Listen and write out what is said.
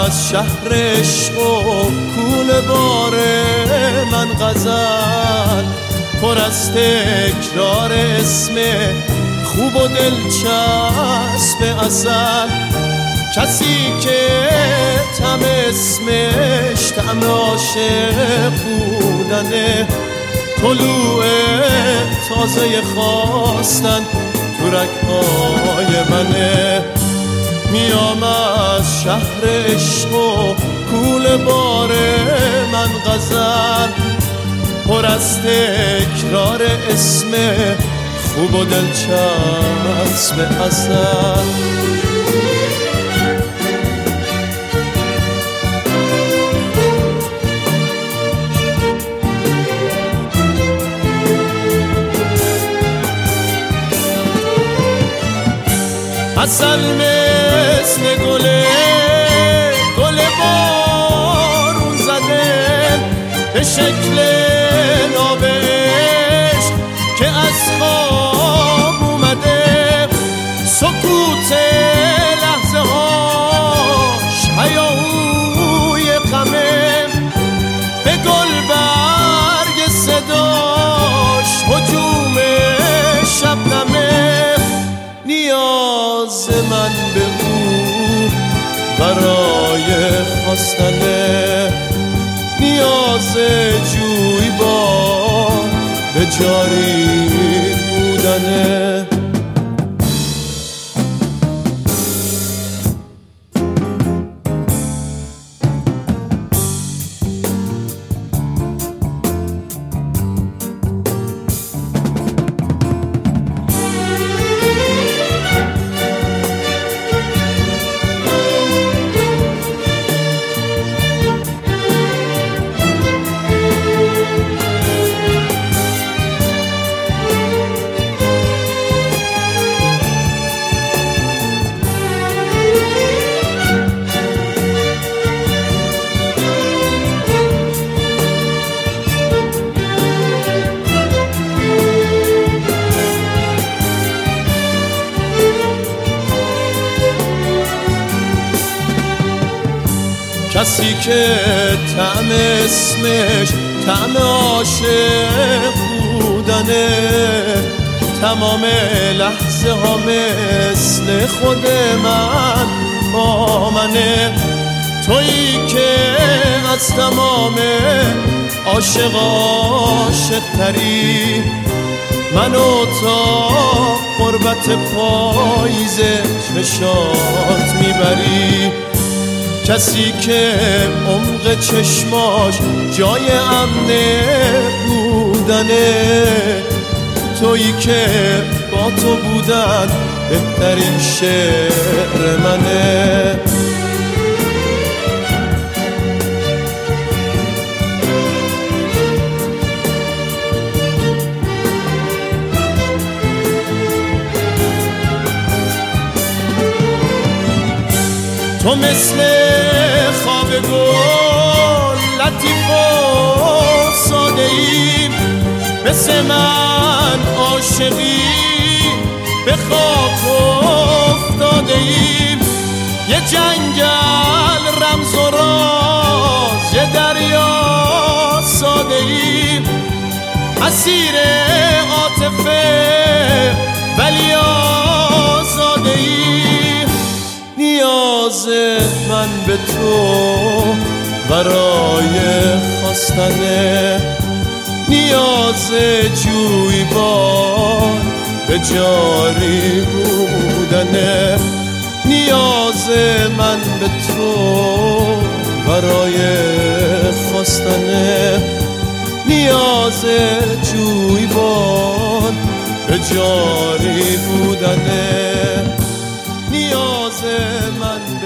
از شهر عشق و کوله بار من غزل پر از تکرار اسم خوب و دلچسب ازل. کسی که طعم اسمش طعم عاشق بودنه، طلوع تازه خواستن تو رگ‌های منه. میام از شهر عشق و کوله بار من غزل پر از تکرار اسم خوب و دلچسب ازل. عسل مثل گل بارون زده به شکل ناب عشق که از خواب اومده. سکوت لحظه هاش هیاهوی غمه، به گل برگ صداش هجوم شبنمه. نیاز من به او برای خواستنه، نیاز جویبار به جاری بودنه. کسی که طعم اسمش طعم عاشق بودنه، تمام لحظه ها مثل خود من با منه. تویی که از تمام عاشق تری، منو تا قربت پاییز چشات میبری. کسی که عمق چشماش جای امن بودنه، تویی که با تو بودن بهترین شعر منه. تو مثل خواب گل لطیف و ساده ای، مثل من عاشقی به خاک افتاده ایم. یه جنگل رمز و راز، یه دریا ساده ایم. اسیر عاطفه ولی آزاده ایم. نیاز من به تو برای خواستنه، نیاز جویبار به جاری بودنه. نیاز من به تو برای خواستنه، نیاز جویبار به جاری بودنه. نیاز من